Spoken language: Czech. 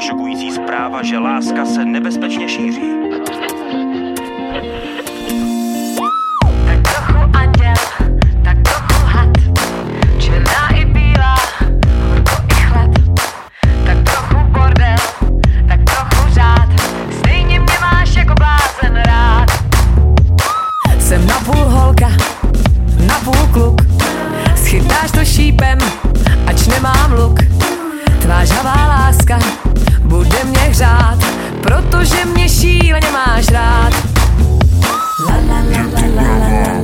šokující zpráva, že láska se nebezpečně šíří. Tak trochu anděl, tak trochu had, černá i bílá, horko i chlad. Tak trochu bordel, tak trochu řád, stejně mě máš jako blázen rád. Jsem napůl holka, napůl kluk, schytáš to šípem, ač nemám luk. Tvá žhavá láska bude mě hřát, protože mě šíleně máš rád. La la la la la la la.